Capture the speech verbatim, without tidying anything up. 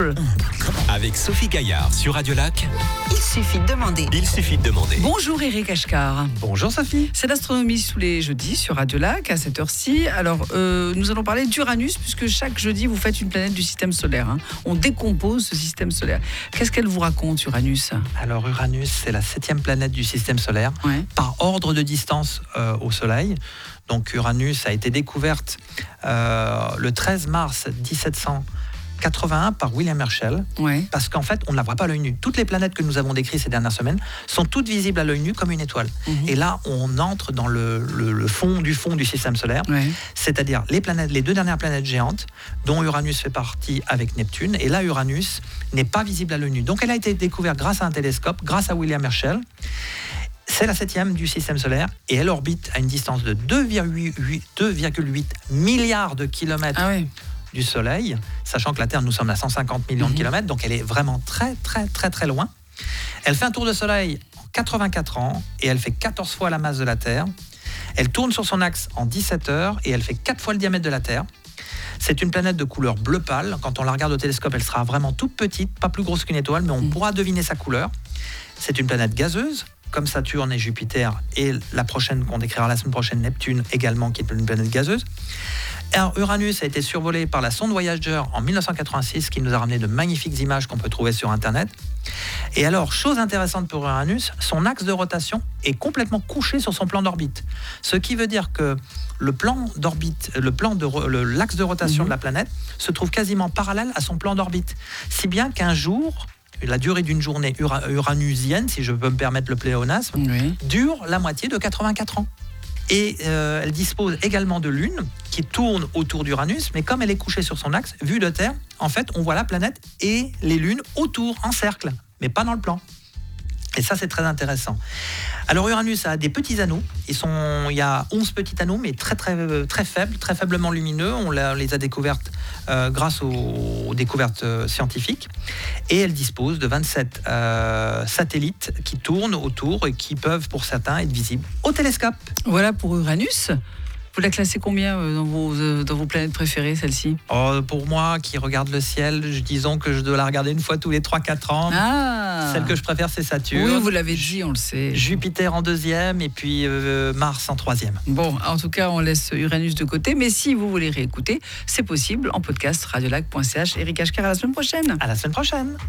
Avec Sophie Gaillard sur Radio Lac, Il suffit de demander. il suffit de demander. Bonjour Eric Ashkar. Bonjour Sophie. C'est l'astronomie tous les jeudis sur Radio Lac à cette heure-ci. Alors, euh, nous allons parler d'Uranus puisque chaque jeudi vous faites une planète du système solaire. hein. On décompose ce système solaire. Qu'est-ce qu'elle vous raconte, Uranus ? Alors Uranus, c'est la septième planète du système solaire, Ouais. par ordre de distance euh, au Soleil. Donc Uranus a été découverte euh, le treize mars dix-sept cent quatre-vingt-un par William Herschel, Ouais. parce qu'en fait, on ne la voit pas à l'œil nu. Toutes les planètes que nous avons décrites ces dernières semaines sont toutes visibles à l'œil nu comme une étoile. Mhm. Et là, on entre dans le, le- le fond du fond du système solaire, Ouais. c'est-à-dire les planètes, les deux dernières planètes géantes, dont Uranus fait partie avec Neptune. Et là, Uranus n'est pas visible à l'œil nu. Donc, elle a été découverte grâce à un télescope, grâce à William Herschel. C'est la septième du système solaire et elle orbite à une distance de deux virgule huit milliards de kilomètres Ah ouais. du Soleil, sachant que la Terre, nous sommes à cent cinquante millions de Mhm. kilomètres, donc elle est vraiment très, très, très, très loin. Elle fait un tour de Soleil en quatre-vingt-quatre ans et elle fait quatorze fois la masse de la Terre. Elle tourne sur son axe en dix-sept heures et elle fait quatre fois le diamètre de la Terre. C'est une planète de couleur bleu pâle. Quand on la regarde au télescope, elle sera vraiment toute petite, pas plus grosse qu'une étoile, mais on Mhm. pourra deviner sa couleur. C'est une planète gazeuse, comme Saturne et Jupiter, et la prochaine qu'on décrira la semaine prochaine, Neptune également, qui est une planète gazeuse. Alors, Uranus a été survolé par la sonde Voyager en mille neuf cent quatre-vingt-six, qui nous a ramené de magnifiques images qu'on peut trouver sur Internet. Et alors, chose intéressante pour Uranus, son axe de rotation est complètement couché sur son plan d'orbite. Ce qui veut dire que le plan d'orbite, le plan de ro- le- l'axe de rotation Mhm. de la planète se trouve quasiment parallèle à son plan d'orbite. Si bien qu'un jour, la durée d'une journée ura- uranusienne, si je peux me permettre le pléonasme, Oui. dure la moitié de quatre-vingt-quatre ans. Et euh, elle dispose également de lune qui tourne autour d'Uranus, mais comme elle est couchée sur son axe, vue de Terre, en fait, on voit la planète et les lunes autour, en cercle, mais pas dans le plan. Et ça, c'est très intéressant. Alors Uranus a des petits anneaux. Ils sont, il y a onze petits anneaux, mais très très très faibles, très faiblement lumineux. On l'a- les a découvertes euh, grâce aux, aux découvertes euh, scientifiques. Et elle dispose de vingt-sept euh, satellites qui tournent autour et qui peuvent, pour certains, être visibles au télescope. Voilà pour Uranus. Vous la classez combien euh, dans vos, euh, dans vos planètes préférées, celle-ci ? Oh, pour moi, qui regarde le ciel, je- disons que je dois la regarder une fois tous les trois quatre ans. Ah Celle que je préfère, c'est Saturne. Oui, vous l'avez dit, on le sait. Jupiter en deuxième et puis euh, Mars en troisième. Bon, en tout cas, on laisse Uranus de côté. Mais si vous voulez réécouter, c'est possible en podcast radiolac point c h. Eric Ashkar, à la semaine prochaine. À la semaine prochaine.